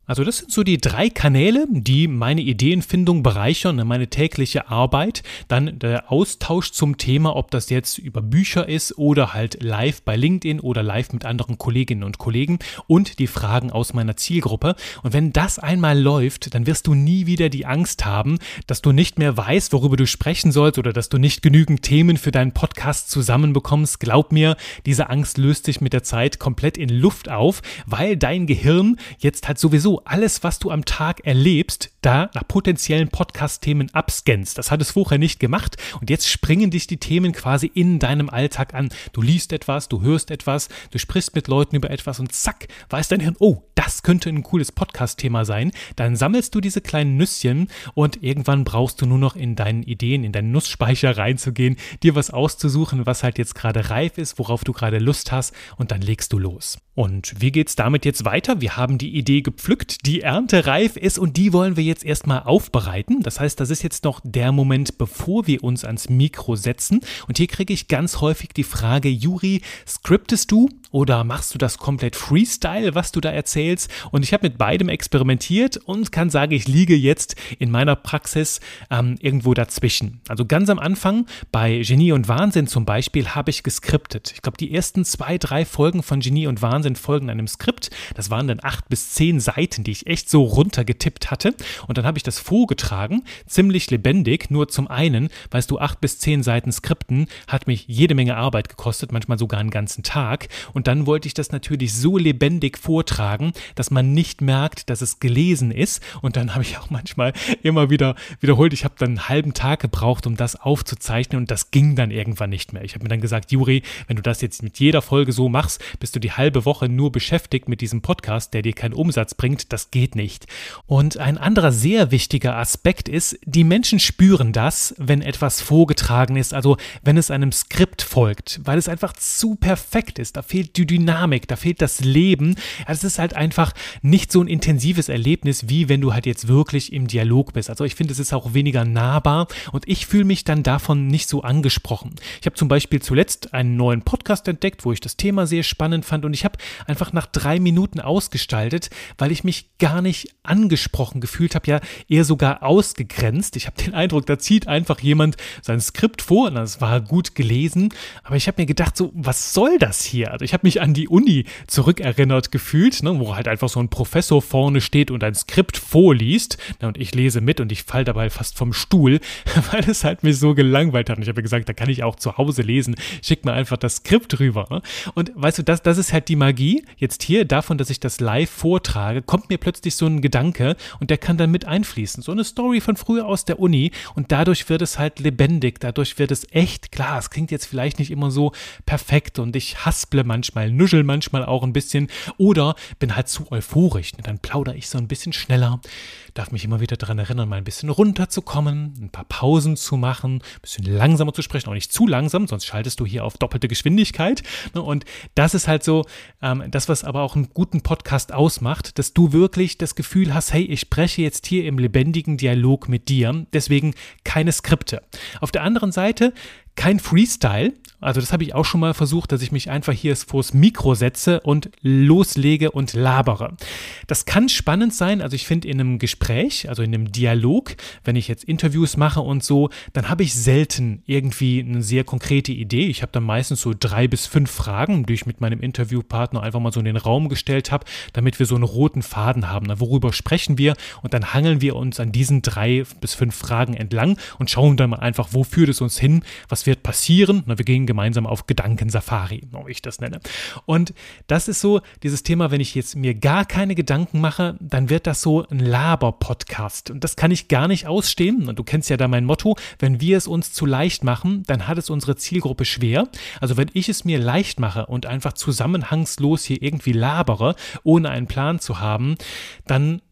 Also das sind so die 3 Kanäle, die meine Ideenfindung bereichern, meine tägliche Arbeit. Dann der Austausch zum Thema, ob das jetzt über Bücher ist oder halt live bei LinkedIn oder live mit anderen Kolleginnen und Kollegen und die Fragen aus meiner Zielgruppe. Und wenn das einmal läuft, dann wirst du nie wieder die Angst haben, dass du nicht mehr weißt, worüber du sprechen sollst oder dass du nicht genügend Themen für deinen Podcast zusammenbekommst. Glaub mir, diese Angst löst sich mit der Zeit komplett in Luft auf, weil dein Gehirn jetzt halt sowieso alles, was du am Tag erlebst, da nach potenziellen Podcast-Themen abscannst. Das hat es vorher nicht gemacht und jetzt springen dich die Themen quasi in deinem Alltag an. Du liest etwas, du hörst etwas, du sprichst mit Leuten über etwas und zack, weiß dein Hirn, oh, das könnte ein cooles Podcast-Thema sein. Dann sammelst du diese kleinen Nüsschen und irgendwann brauchst du nur noch in deinen Ideen, in deinen Nussspeicher reinzugehen, dir was auszusuchen, was halt jetzt gerade reif ist, worauf du gerade Lust hast und dann legst du los. Und wie geht's damit jetzt weiter? Wir haben die Idee gepflückt, die Ernte reif ist und die wollen wir jetzt erstmal aufbereiten. Das heißt, das ist jetzt noch der Moment, bevor wir uns ans Mikro setzen. Und hier kriege ich ganz häufig die Frage, Juri, skriptest du oder machst du das komplett Freestyle, was du da erzählst? Und ich habe mit beidem experimentiert und kann sagen, ich liege jetzt in meiner Praxis irgendwo dazwischen. Also ganz am Anfang bei Genie und Wahnsinn zum Beispiel habe ich geskriptet. Ich glaube, die ersten 2, 3 Folgen von Genie und Wahnsinn folgen einem Skript. Das waren dann 8 bis 10 Seiten, die ich echt so runtergetippt hatte. Und dann habe ich das vorgetragen, ziemlich lebendig. Nur zum einen, weißt du, 8 bis 10 Seiten Skripten hat mich jede Menge Arbeit gekostet, manchmal sogar einen ganzen Tag. Und dann wollte ich das natürlich so lebendig vortragen, dass man nicht merkt, dass es gelesen ist. Und dann habe ich auch manchmal immer wieder wiederholt. Ich habe dann einen halben Tag gebraucht, um das aufzuzeichnen und das ging dann irgendwann nicht mehr. Ich habe mir dann gesagt, Juri, wenn du das jetzt mit jeder Folge so machst, bist du die halbe Woche nur beschäftigt mit diesem Podcast, der dir keinen Umsatz bringt. Das geht nicht. Und ein anderer sehr wichtiger Aspekt ist, die Menschen spüren das, wenn etwas vorgetragen ist, also wenn es einem Skript folgt, weil es einfach zu perfekt ist. Da fehlt die Dynamik, da fehlt das Leben. Es ist halt einfach nicht so ein intensives Erlebnis, wie wenn du halt jetzt wirklich im Dialog bist. Also ich finde, es ist auch weniger nahbar und ich fühle mich dann davon nicht so angesprochen. Ich habe zum Beispiel zuletzt einen neuen Podcast entdeckt, wo ich das Thema sehr spannend fand und ich habe einfach nach 3 Minuten ausgestaltet, weil ich mich gar nicht angesprochen gefühlt habe, ja eher sogar ausgegrenzt. Ich habe den Eindruck, da zieht einfach jemand sein Skript vor und das war gut gelesen, aber ich habe mir gedacht, so, was soll das hier? Also ich habe mich an die Uni zurückerinnert gefühlt, ne, wo halt einfach so ein Professor vorne steht und ein Skript vorliest, ne, und ich lese mit und ich falle dabei fast vom Stuhl, weil es halt mich so gelangweilt hat und ich habe gesagt, da kann ich auch zu Hause lesen, schick mir einfach das Skript rüber. Ne? Und weißt du, das ist halt die Magie jetzt hier davon, dass ich das live vortrage, kommt mir plötzlich so ein Gedanke und der kann dann mit einfließen. So eine Story von früher aus der Uni und dadurch wird es halt lebendig, dadurch wird es echt klar. Es klingt jetzt vielleicht nicht immer so perfekt und ich hasple manchmal, nuschel manchmal auch ein bisschen oder bin halt zu euphorisch. Dann plaudere ich so ein bisschen schneller, darf mich immer wieder daran erinnern, mal ein bisschen runterzukommen, ein paar Pausen zu machen, ein bisschen langsamer zu sprechen, auch nicht zu langsam, sonst schaltest du hier auf doppelte Geschwindigkeit. Und das ist halt so das, was aber auch einen guten Podcast ausmacht, dass du wirklich das Gefühl hast, hey, ich spreche jetzt hier im lebendigen Dialog mit dir, deswegen keine Skripte. Auf der anderen Seite kein Freestyle, also das habe ich auch schon mal versucht, dass ich mich einfach hier vors Mikro setze und loslege und labere. Das kann spannend sein, also ich finde in einem Gespräch, also in einem Dialog, wenn ich jetzt Interviews mache und so, dann habe ich selten irgendwie eine sehr konkrete Idee. Ich habe dann meistens so 3 bis 5 Fragen, die ich mit meinem Interviewpartner einfach mal so in den Raum gestellt habe, damit wir so einen roten Faden haben. Na, worüber sprechen wir? Und dann hangeln wir uns an diesen 3 bis 5 Fragen entlang und schauen dann mal einfach, wo führt es uns hin, was wird passieren. Na, wir gehen gemeinsam auf Gedankensafari, wie ich das nenne. Und das ist so dieses Thema, wenn ich jetzt mir gar keine Gedanken mache, dann wird das so ein Laber-Podcast. Und das kann ich gar nicht ausstehen. Und du kennst ja da mein Motto, wenn wir es uns zu leicht machen, dann hat es unsere Zielgruppe schwer. Also wenn ich es mir leicht mache und einfach zusammenhangslos hier irgendwie labere, ohne einen Plan zu haben, dann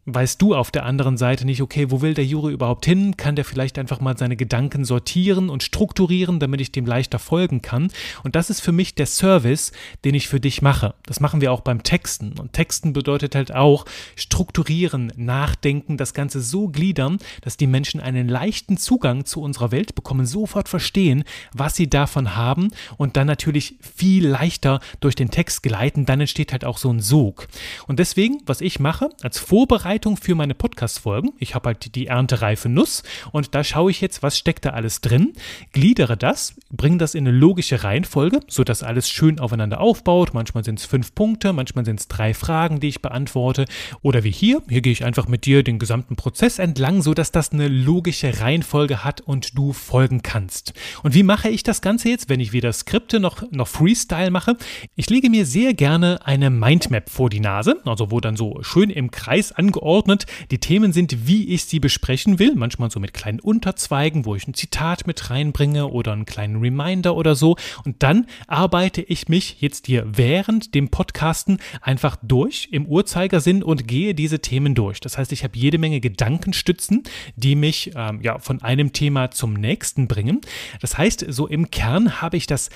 weißt du auf der anderen Seite nicht, okay, wo will der Juri überhaupt hin? Kann der vielleicht einfach mal seine Gedanken sortieren und strukturieren, damit ich dem leichter folgen kann? Und das ist für mich der Service, den ich für dich mache. Das machen wir auch beim Texten. Und Texten bedeutet halt auch strukturieren, nachdenken, das Ganze so gliedern, dass die Menschen einen leichten Zugang zu unserer Welt bekommen, sofort verstehen, was sie davon haben und dann natürlich viel leichter durch den Text gleiten. Dann entsteht halt auch so ein Sog. Und deswegen, was ich mache, als Vorbereitung für meine Podcast-Folgen, ich habe halt die erntereife Nuss und da schaue ich jetzt, was steckt da alles drin, gliedere das, bringe das in eine logische Reihenfolge, sodass alles schön aufeinander aufbaut. Manchmal sind es 5 Punkte, manchmal sind es 3 Fragen, die ich beantworte. Oder wie hier gehe ich einfach mit dir den gesamten Prozess entlang, sodass das eine logische Reihenfolge hat und du folgen kannst. Und wie mache ich das Ganze jetzt, wenn ich weder Skripte noch Freestyle mache? Ich lege mir sehr gerne eine Mindmap vor die Nase, also wo dann so schön im Kreis angeordnet die Themen sind, wie ich sie besprechen will. Manchmal so mit kleinen Unterzweigen, wo ich ein Zitat mit reinbringe oder einen kleinen Reminder oder so. Und dann arbeite ich mich jetzt hier während dem Podcasten einfach durch im Uhrzeigersinn und gehe diese Themen durch. Das heißt, ich habe jede Menge Gedankenstützen, die mich von einem Thema zum nächsten bringen. Das heißt, so im Kern habe ich das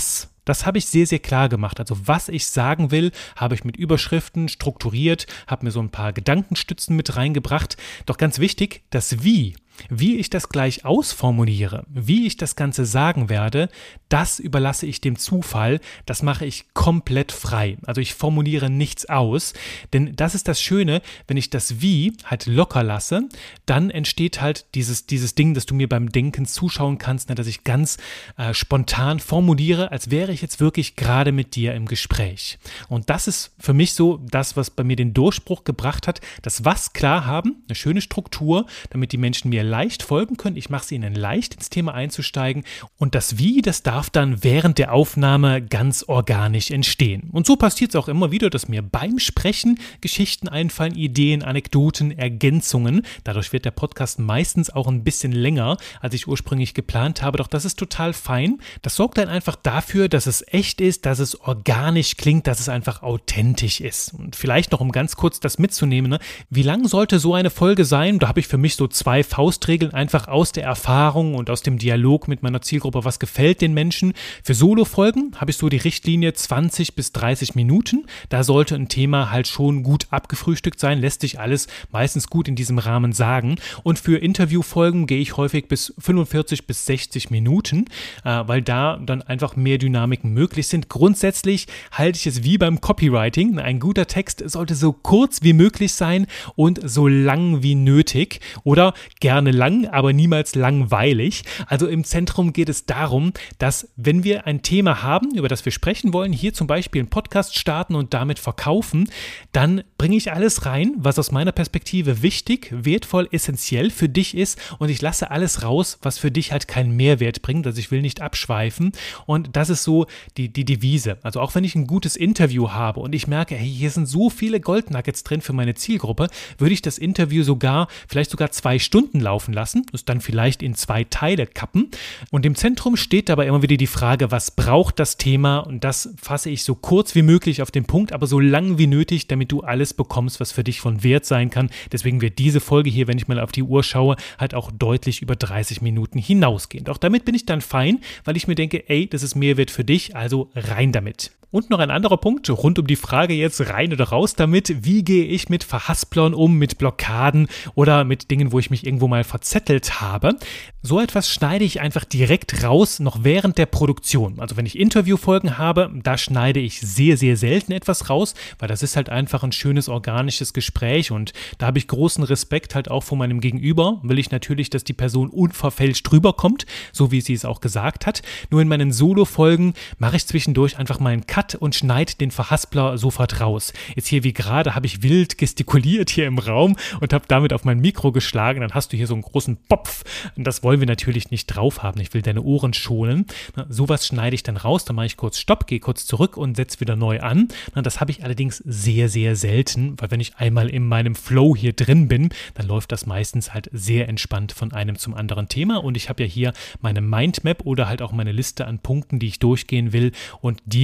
Das habe ich sehr, sehr klar gemacht. Also was ich sagen will, habe ich mit Überschriften strukturiert, habe mir so ein paar Gedankenstützen mit reingebracht. Doch ganz wichtig, das Wie ich das gleich ausformuliere, wie ich das Ganze sagen werde, das überlasse ich dem Zufall, das mache ich komplett frei. Also ich formuliere nichts aus, denn das ist das Schöne, wenn ich das Wie halt locker lasse, dann entsteht halt dieses Ding, dass du mir beim Denken zuschauen kannst, dass ich ganz spontan formuliere, als wäre ich jetzt wirklich gerade mit dir im Gespräch. Und das ist für mich so das, was bei mir den Durchbruch gebracht hat, das Was klar haben, eine schöne Struktur, damit die Menschen mir leicht folgen können. Ich mache es ihnen leicht, ins Thema einzusteigen. Und das Wie, das darf dann während der Aufnahme ganz organisch entstehen. Und so passiert es auch immer wieder, dass mir beim Sprechen Geschichten einfallen, Ideen, Anekdoten, Ergänzungen. Dadurch wird der Podcast meistens auch ein bisschen länger, als ich ursprünglich geplant habe. Doch das ist total fein. Das sorgt dann einfach dafür, dass es echt ist, dass es organisch klingt, dass es einfach authentisch ist. Und vielleicht noch, um ganz kurz das mitzunehmen, wie lang sollte so eine Folge sein? Da habe ich für mich so 2 Faustregeln einfach aus der Erfahrung und aus dem Dialog mit meiner Zielgruppe, was gefällt den Menschen. Für Solo-Folgen habe ich so die Richtlinie 20 bis 30 Minuten. Da sollte ein Thema halt schon gut abgefrühstückt sein, lässt sich alles meistens gut in diesem Rahmen sagen. Und für Interviewfolgen gehe ich häufig bis 45 bis 60 Minuten, weil da dann einfach mehr Dynamiken möglich sind. Grundsätzlich halte ich es wie beim Copywriting. Ein guter Text sollte so kurz wie möglich sein und so lang wie nötig oder gerne lang, aber niemals langweilig. Also im Zentrum geht es darum, dass wenn wir ein Thema haben, über das wir sprechen wollen, hier zum Beispiel einen Podcast starten und damit verkaufen, dann bringe ich alles rein, was aus meiner Perspektive wichtig, wertvoll, essentiell für dich ist und ich lasse alles raus, was für dich halt keinen Mehrwert bringt. Also ich will nicht abschweifen und das ist so die Devise. Also auch wenn ich ein gutes Interview habe und ich merke, hey, hier sind so viele Goldnuggets drin für meine Zielgruppe, würde ich das Interview vielleicht sogar 2 Stunden laufen lassen, das dann vielleicht in 2 Teile kappen. Und im Zentrum steht dabei immer wieder die Frage, was braucht das Thema? Und das fasse ich so kurz wie möglich auf den Punkt, aber so lang wie nötig, damit du alles bekommst, was für dich von Wert sein kann. Deswegen wird diese Folge hier, wenn ich mal auf die Uhr schaue, halt auch deutlich über 30 Minuten hinausgehen. Auch damit bin ich dann fein, weil ich mir denke, ey, das ist Mehrwert für dich, also rein damit. Und noch ein anderer Punkt rund um die Frage jetzt rein oder raus damit, wie gehe ich mit Verhasplern um, mit Blockaden oder mit Dingen, wo ich mich irgendwo mal verzettelt habe. So etwas schneide ich einfach direkt raus, noch während der Produktion. Also wenn ich Interviewfolgen habe, da schneide ich sehr, sehr selten etwas raus, weil das ist halt einfach ein schönes, organisches Gespräch und da habe ich großen Respekt halt auch vor meinem Gegenüber, will ich natürlich, dass die Person unverfälscht rüberkommt, so wie sie es auch gesagt hat. Nur in meinen Solo-Folgen mache ich zwischendurch einfach mal einen Cut und schneide den Verhaspler sofort raus. Jetzt hier wie gerade habe ich wild gestikuliert hier im Raum und habe damit auf mein Mikro geschlagen. Dann hast du hier so einen großen Popf. Und das wollen wir natürlich nicht drauf haben. Ich will deine Ohren schonen. Sowas schneide ich dann raus. Dann mache ich kurz Stopp, gehe kurz zurück und setze wieder neu an. Das habe ich allerdings sehr, sehr selten, weil wenn ich einmal in meinem Flow hier drin bin, dann läuft das meistens halt sehr entspannt von einem zum anderen Thema. Und ich habe ja hier meine Mindmap oder halt auch meine Liste an Punkten, die ich durchgehen will und die geben mir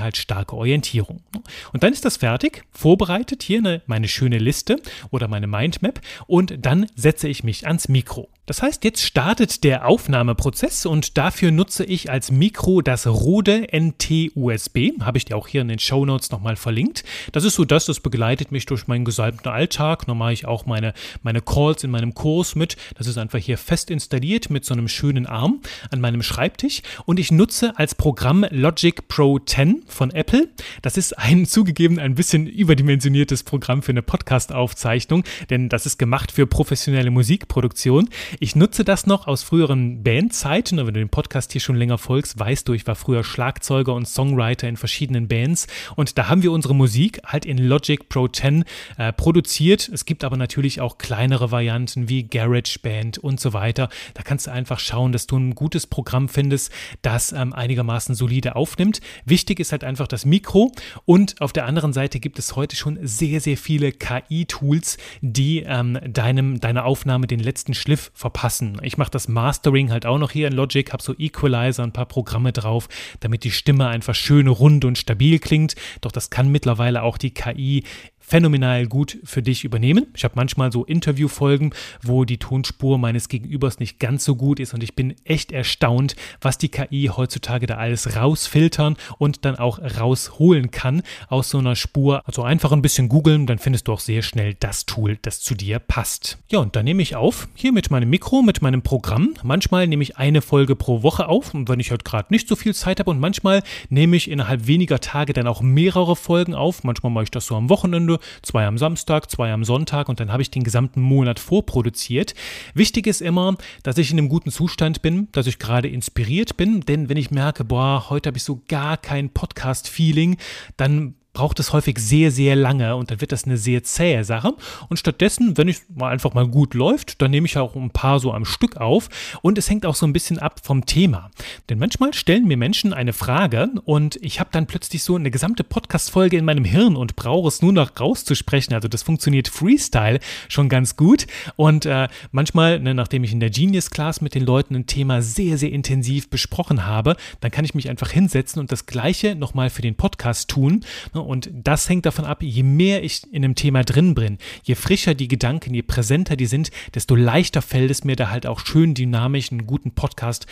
halt starke Orientierung. Und dann ist das fertig, vorbereitet, hier meine schöne Liste oder meine Mindmap und dann setze ich mich ans Mikro. Das heißt, jetzt startet der Aufnahmeprozess und dafür nutze ich als Mikro das Rode NT-USB. Habe ich dir auch hier in den Shownotes nochmal verlinkt. Das ist so das begleitet mich durch meinen gesamten Alltag. Noch mache ich auch meine Calls in meinem Kurs mit. Das ist einfach hier fest installiert mit so einem schönen Arm an meinem Schreibtisch. Und ich nutze als Programm Logic Pro 10 von Apple. Das ist zugegeben ein bisschen überdimensioniertes Programm für eine Podcast-Aufzeichnung, denn das ist gemacht für professionelle Musikproduktion. Ich nutze das noch aus früheren Bandzeiten. Wenn du den Podcast hier schon länger folgst, weißt du, ich war früher Schlagzeuger und Songwriter in verschiedenen Bands und da haben wir unsere Musik halt in Logic Pro 10 produziert. Es gibt aber natürlich auch kleinere Varianten wie GarageBand und so weiter. Da kannst du einfach schauen, dass du ein gutes Programm findest, das einigermaßen solide aufnimmt. Wichtig ist halt einfach das Mikro und auf der anderen Seite gibt es heute schon sehr, sehr viele KI-Tools, die deiner Aufnahme den letzten Schliff verpassen. Ich mache das Mastering halt auch noch hier in Logic, habe so Equalizer, ein paar Programme drauf, damit die Stimme einfach schön rund und stabil klingt. Doch das kann mittlerweile auch die KI phänomenal gut für dich übernehmen. Ich habe manchmal so Interviewfolgen, wo die Tonspur meines Gegenübers nicht ganz so gut ist und ich bin echt erstaunt, was die KI heutzutage da alles rausfiltern und dann auch rausholen kann aus so einer Spur. Also einfach ein bisschen googeln, dann findest du auch sehr schnell das Tool, das zu dir passt. Ja, und dann nehme ich auf, hier mit meinem Mikro, mit meinem Programm. Manchmal nehme ich eine Folge pro Woche auf, wenn ich halt gerade nicht so viel Zeit habe und manchmal nehme ich innerhalb weniger Tage dann auch mehrere Folgen auf. Manchmal mache ich das so am Wochenende, 2 am Samstag, 2 am Sonntag und dann habe ich den gesamten Monat vorproduziert. Wichtig ist immer, dass ich in einem guten Zustand bin, dass ich gerade inspiriert bin, denn wenn ich merke, heute habe ich so gar kein Podcast-Feeling, dann braucht es häufig sehr, sehr lange und dann wird das eine sehr zähe Sache. Und stattdessen, wenn es einfach mal gut läuft, dann nehme ich auch ein paar so am Stück auf und es hängt auch so ein bisschen ab vom Thema. Denn manchmal stellen mir Menschen eine Frage und ich habe dann plötzlich so eine gesamte Podcast-Folge in meinem Hirn und brauche es nur noch rauszusprechen. Also das funktioniert Freestyle schon ganz gut und manchmal, nachdem ich in der Genius Class mit den Leuten ein Thema sehr, sehr intensiv besprochen habe, dann kann ich mich einfach hinsetzen und das Gleiche nochmal für den Podcast tun. Und das hängt davon ab, je mehr ich in einem Thema drin bin, je frischer die Gedanken, je präsenter die sind, desto leichter fällt es mir da halt auch schön dynamisch einen guten Podcast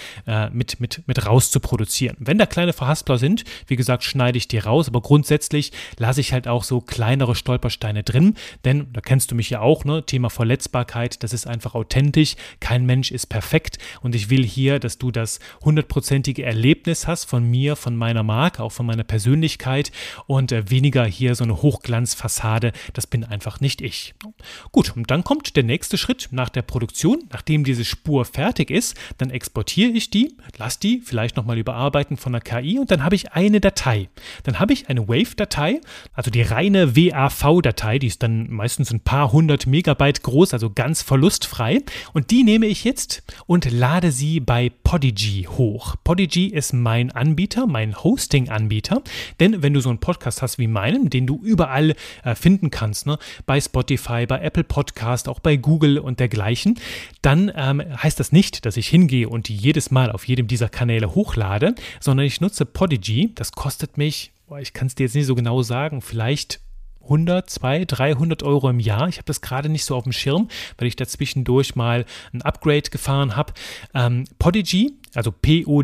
mit raus zu produzieren. Wenn da kleine Verhaspler sind, wie gesagt, schneide ich die raus, aber grundsätzlich lasse ich halt auch so kleinere Stolpersteine drin, denn da kennst du mich ja auch, Thema Verletzbarkeit, das ist einfach authentisch, kein Mensch ist perfekt und ich will hier, dass du das 100%ige Erlebnis hast von mir, von meiner Marke, auch von meiner Persönlichkeit und weniger hier so eine Hochglanzfassade, das bin einfach nicht ich. Gut, und dann kommt der nächste Schritt nach der Produktion, nachdem diese Spur fertig ist, dann exportiere ich die, lasse die vielleicht nochmal überarbeiten von der KI und dann habe ich eine Datei. Dann habe ich eine Wave-Datei, also die reine WAV-Datei, die ist dann meistens ein paar 100 Megabyte groß, also ganz verlustfrei und die nehme ich jetzt und lade sie bei Podigy hoch. Podigy ist mein Anbieter, mein Hosting-Anbieter, denn wenn du so einen Podcast hast wie meinen, den du überall finden kannst, bei Spotify, bei Apple Podcast, auch bei Google und dergleichen, dann heißt das nicht, dass ich hingehe und die jedes Mal auf jedem dieser Kanäle hochlade, sondern ich nutze Podigy. Das kostet mich, ich kann es dir jetzt nicht so genau sagen, vielleicht 100, 200, 300 Euro im Jahr. Ich habe das gerade nicht so auf dem Schirm, weil ich da zwischendurch mal ein Upgrade gefahren habe. Podigy, also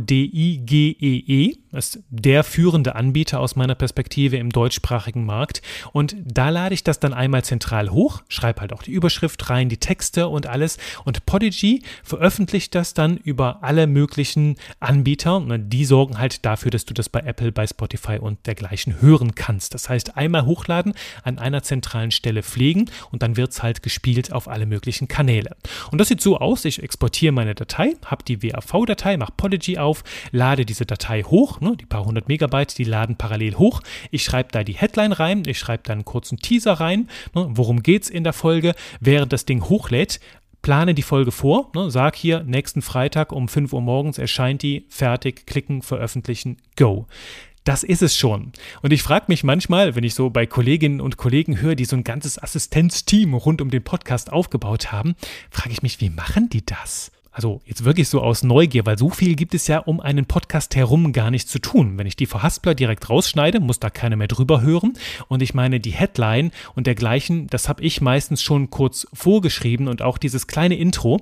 Podigee, ist der führende Anbieter aus meiner Perspektive im deutschsprachigen Markt und da lade ich das dann einmal zentral hoch, schreibe halt auch die Überschrift rein, die Texte und alles und Podigy veröffentlicht das dann über alle möglichen Anbieter und die sorgen halt dafür, dass du das bei Apple, bei Spotify und dergleichen hören kannst. Das heißt, einmal hochladen, an einer zentralen Stelle pflegen und dann wird es halt gespielt auf alle möglichen Kanäle. Und das sieht so aus, ich exportiere meine Datei, habe die WAV-Datei, mache Podigy auf, lade diese Datei hoch, die paar 100 Megabyte, die laden parallel hoch. Ich schreibe da die Headline rein, ich schreibe da einen kurzen Teaser rein, worum geht's in der Folge, während das Ding hochlädt. Plane die Folge vor, sag hier, nächsten Freitag um 5 Uhr morgens erscheint die, fertig, klicken, veröffentlichen, go. Das ist es schon. Und ich frage mich manchmal, wenn ich so bei Kolleginnen und Kollegen höre, die so ein ganzes Assistenzteam rund um den Podcast aufgebaut haben, frage ich mich, wie machen die das? Also jetzt wirklich so aus Neugier, weil so viel gibt es ja um einen Podcast herum gar nicht zu tun. Wenn ich die Verhaspler direkt rausschneide, muss da keiner mehr drüber hören. Und ich meine, die Headline und dergleichen, das habe ich meistens schon kurz vorgeschrieben und auch dieses kleine Intro,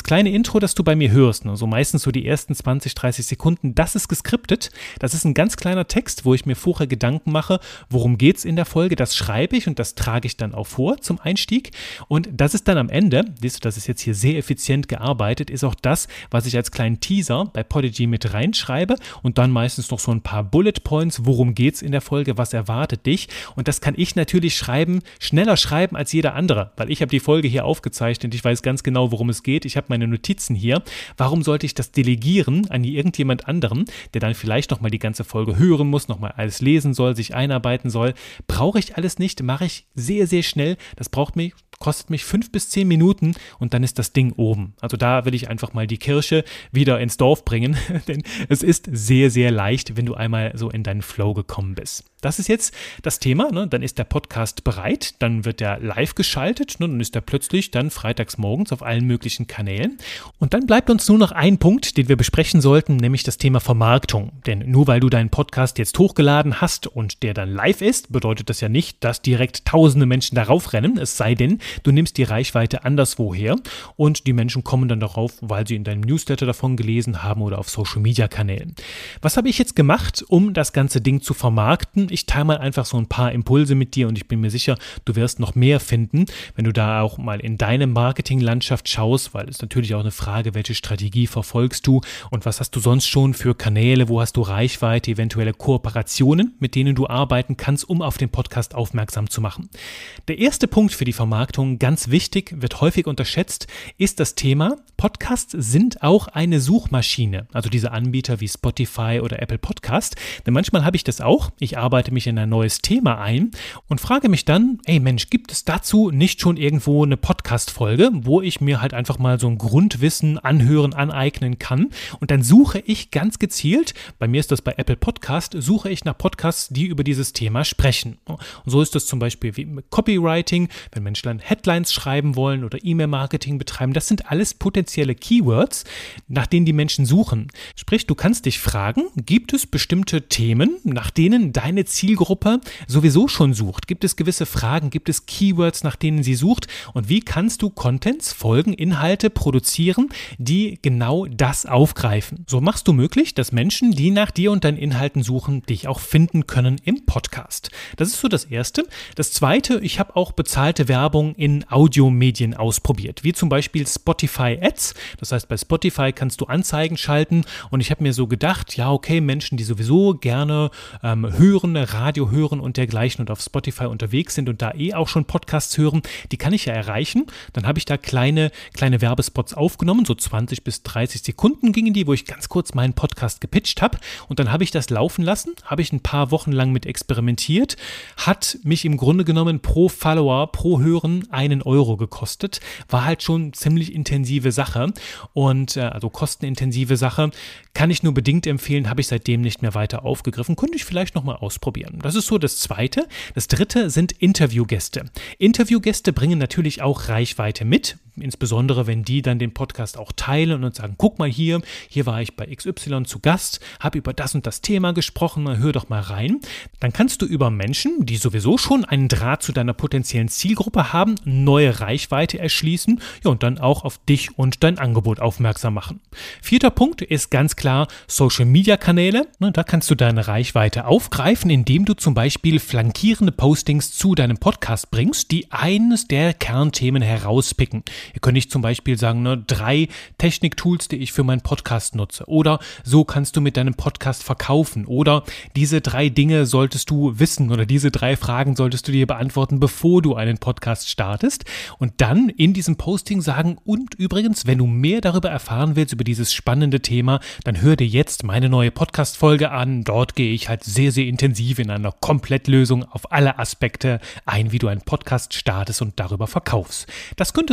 das du bei mir hörst, ne, so meistens so die ersten 20, 30 Sekunden, das ist geskriptet. Das ist ein ganz kleiner Text, wo ich mir vorher Gedanken mache, worum geht's in der Folge. Das schreibe ich und das trage ich dann auch vor zum Einstieg. Und das ist dann am Ende, siehst du, das ist jetzt hier sehr effizient gearbeitet, ist auch das, was ich als kleinen Teaser bei Podigy mit reinschreibe und dann meistens noch so ein paar Bullet Points, worum geht's in der Folge, was erwartet dich. Und das kann ich natürlich schneller schreiben als jeder andere, weil ich habe die Folge hier aufgezeichnet, ich weiß ganz genau, worum es geht, ich habe meine Notizen hier. Warum sollte ich das delegieren an irgendjemand anderen, der dann vielleicht nochmal die ganze Folge hören muss, nochmal alles lesen soll, sich einarbeiten soll? Brauche ich alles nicht, mache ich sehr, sehr schnell. Das kostet mich 5 bis 10 Minuten und dann ist das Ding oben. Also da will ich einfach mal die Kirche wieder ins Dorf bringen, denn es ist sehr, sehr leicht, wenn du einmal so in deinen Flow gekommen bist. Das ist jetzt das Thema, ne? Dann ist der Podcast bereit, dann wird der live geschaltet, ne? Dann ist der plötzlich dann freitags morgens auf allen möglichen Kanälen. Und dann bleibt uns nur noch ein Punkt, den wir besprechen sollten, nämlich das Thema Vermarktung. Denn nur weil du deinen Podcast jetzt hochgeladen hast und der dann live ist, bedeutet das ja nicht, dass direkt tausende Menschen darauf rennen, es sei denn, du nimmst die Reichweite anderswo her und die Menschen kommen dann darauf, weil sie in deinem Newsletter davon gelesen haben oder auf Social-Media-Kanälen. Was habe ich jetzt gemacht, um das ganze Ding zu vermarkten? Ich teile mal einfach so ein paar Impulse mit dir und ich bin mir sicher, du wirst noch mehr finden, wenn du da auch mal in deine Marketinglandschaft schaust, weil es natürlich auch eine Frage, welche Strategie verfolgst du und was hast du sonst schon für Kanäle, wo hast du Reichweite, eventuelle Kooperationen, mit denen du arbeiten kannst, um auf den Podcast aufmerksam zu machen. Der erste Punkt für die Vermarktung, ganz wichtig, wird häufig unterschätzt, ist das Thema, Podcasts sind auch eine Suchmaschine, also diese Anbieter wie Spotify oder Apple Podcast, denn manchmal habe ich das auch, ich arbeite mich in ein neues Thema ein und frage mich dann, ey Mensch, gibt es dazu nicht schon irgendwo eine Podcast-Folge, wo ich mir halt einfach mal so ein Grundwissen anhören, aneignen kann und dann suche ich ganz gezielt, bei mir ist das bei Apple Podcast, suche ich nach Podcasts, die über dieses Thema sprechen. Und so ist das zum Beispiel wie mit Copywriting, wenn Menschen dann Headlines schreiben wollen oder E-Mail-Marketing betreiben, das sind alles potenzielle Keywords, nach denen die Menschen suchen. Sprich, du kannst dich fragen, gibt es bestimmte Themen, nach denen deine Zielgruppe sowieso schon sucht? Gibt es gewisse Fragen, gibt es Keywords, nach denen sie sucht? Und wie kannst du Contents, Folgen, Inhalte produzieren, die genau das aufgreifen? So machst du möglich, dass Menschen, die nach dir und deinen Inhalten suchen, dich auch finden können im Podcast. Das ist so das Erste. Das Zweite, ich habe auch bezahlte Werbung in Audiomedien ausprobiert, wie zum Beispiel Spotify Ads. Das heißt, bei Spotify kannst du Anzeigen schalten und ich habe mir so gedacht, ja okay, Menschen, die sowieso gerne hören, Radio hören und dergleichen und auf Spotify unterwegs sind und da auch schon Podcasts hören, die kann ich ja erreichen. Dann habe ich da kleine Werbespots aufgenommen, so 20 bis 30 Sekunden gingen die, wo ich ganz kurz meinen Podcast gepitcht habe und dann habe ich das laufen lassen, habe ich ein paar Wochen lang mit experimentiert, hat mich im Grunde genommen pro Follower, pro Hören 1 Euro gekostet, war halt schon ziemlich intensive Sache und also kostenintensive Sache, kann ich nur bedingt empfehlen, habe ich seitdem nicht mehr weiter aufgegriffen, könnte ich vielleicht nochmal ausprobieren. Das ist so das Zweite. Das Dritte sind Interviewgäste. Interviewgäste bringen natürlich auch Reichweite mit, insbesondere wenn die dann den Podcast auch teilen und sagen, guck mal hier war ich bei XY zu Gast, habe über das und das Thema gesprochen, hör doch mal rein. Dann kannst du über Menschen, die sowieso schon einen Draht zu deiner potenziellen Zielgruppe haben, neue Reichweite erschließen, ja, und dann auch auf dich und dein Angebot aufmerksam machen. 4. Punkt ist ganz klar Social-Media-Kanäle. Da kannst du deine Reichweite aufgreifen, indem du zum Beispiel flankierende Postings zu deinem Podcast bringst, die eines der Kernthemen herauspicken. Ihr könnt nicht zum Beispiel sagen, 3 Techniktools, die ich für meinen Podcast nutze, oder so kannst du mit deinem Podcast verkaufen, oder diese 3 Dinge solltest du wissen oder diese 3 Fragen solltest du dir beantworten, bevor du einen Podcast startest, und dann in diesem Posting sagen, und übrigens, wenn du mehr darüber erfahren willst, über dieses spannende Thema, dann hör dir jetzt meine neue Podcast-Folge an. Dort gehe ich halt sehr, sehr intensiv in einer Komplettlösung auf alle Aspekte ein, wie du einen Podcast startest und darüber verkaufst. Das könnte so eine Art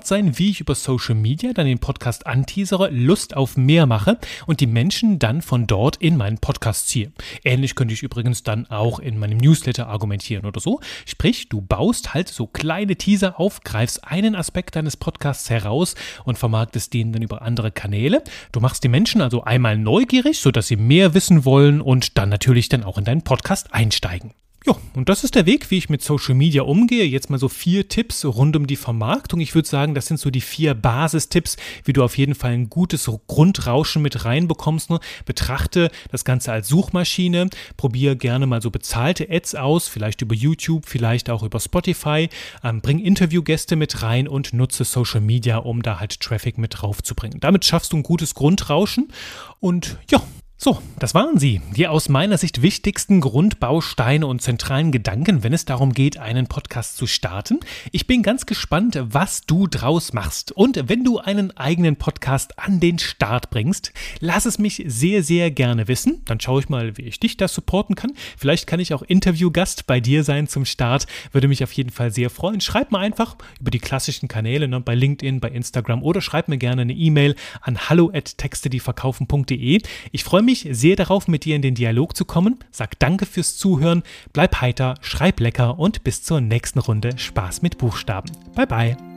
Art sein, wie ich über Social Media dann den Podcast anteasere, Lust auf mehr mache und die Menschen dann von dort in meinen Podcast ziehe. Ähnlich könnte ich übrigens dann auch in meinem Newsletter argumentieren oder so. Sprich, du baust halt so kleine Teaser auf, greifst einen Aspekt deines Podcasts heraus und vermarktest den dann über andere Kanäle. Du machst die Menschen also einmal neugierig, sodass sie mehr wissen wollen und dann natürlich dann auch in deinen Podcast einsteigen. Ja, und das ist der Weg, wie ich mit Social Media umgehe. Jetzt mal so 4 Tipps rund um die Vermarktung. Ich würde sagen, das sind so die 4 Basistipps, wie du auf jeden Fall ein gutes Grundrauschen mit reinbekommst. Betrachte das Ganze als Suchmaschine, probiere gerne mal so bezahlte Ads aus, vielleicht über YouTube, vielleicht auch über Spotify. Bring Interviewgäste mit rein und nutze Social Media, um da halt Traffic mit drauf zu bringen. Damit schaffst du ein gutes Grundrauschen und ja, so, das waren sie, die aus meiner Sicht wichtigsten Grundbausteine und zentralen Gedanken, wenn es darum geht, einen Podcast zu starten. Ich bin ganz gespannt, was du draus machst. Und wenn du einen eigenen Podcast an den Start bringst, lass es mich sehr, sehr gerne wissen. Dann schaue ich mal, wie ich dich da supporten kann. Vielleicht kann ich auch Interviewgast bei dir sein zum Start. Würde mich auf jeden Fall sehr freuen. Schreib mir einfach über die klassischen Kanäle, bei LinkedIn, bei Instagram oder schreib mir gerne eine E-Mail an hallo@textedieverkaufen.de. Ich freue mich sehr darauf, mit dir in den Dialog zu kommen. Sag danke fürs Zuhören, bleib heiter, schreib lecker und bis zur nächsten Runde Spaß mit Buchstaben. Bye bye.